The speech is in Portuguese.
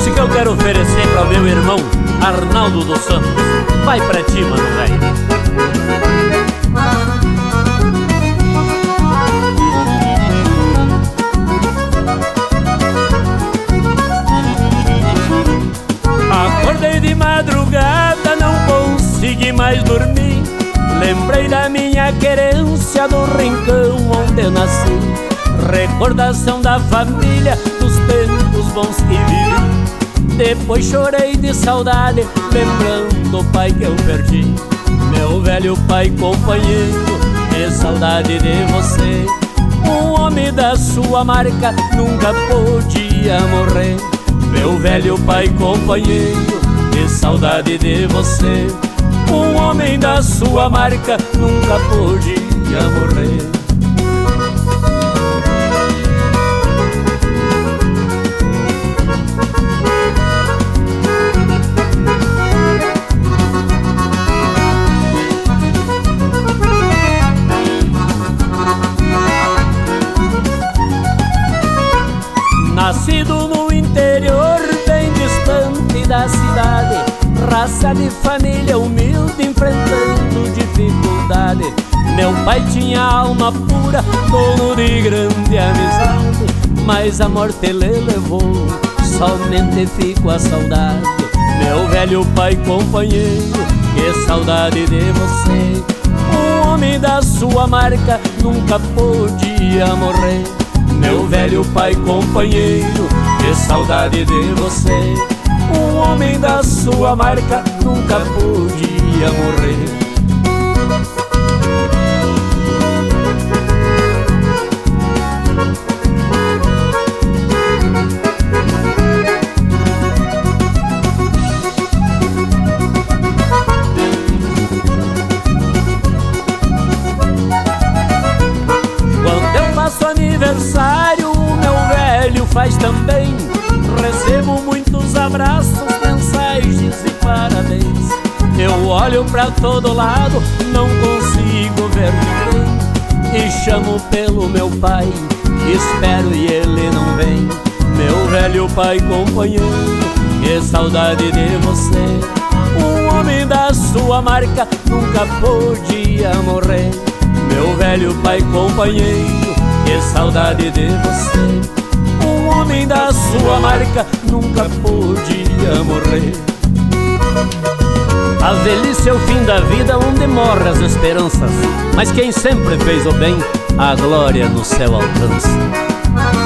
que eu quero oferecer para o meu irmão Arnaldo dos Santos. Vai pra ti, mano velho. Acordei de madrugada, não consegui mais dormir. Lembrei da minha querência, do rincão onde eu nasci. Recordação da família, dos tempos bons que vivi. Depois chorei de saudade, lembrando o pai que eu perdi. Meu velho pai companheiro, que saudade de você. Um homem da sua marca nunca podia morrer. Meu velho pai companheiro, que saudade de você. Um homem da sua marca nunca podia morrer. Nascido no interior, bem distante da cidade, raça de família humilde, enfrentando dificuldade. Meu pai tinha alma pura, dono de grande amizade, mas a morte ele levou, somente ficou a saudade. Meu velho pai companheiro, que saudade de você. Um homem da sua marca nunca podia morrer. Meu velho pai companheiro, que saudade de você. Um homem da sua marca nunca podia morrer. Quando eu faço aniversário, o meu velho faz também. Recebo muitos abraços, mensagens e parabéns. Eu olho pra todo lado, não consigo ver ninguém, e chamo pelo meu pai, espero e ele não vem. Meu velho pai companheiro, que saudade de você. Um homem da sua marca nunca podia morrer. Meu velho pai companheiro, que saudade de você. Um homem da sua marca nunca podia morrer. A velhice é o fim da vida, onde morrem as esperanças, mas quem sempre fez o bem, a glória no céu alcança.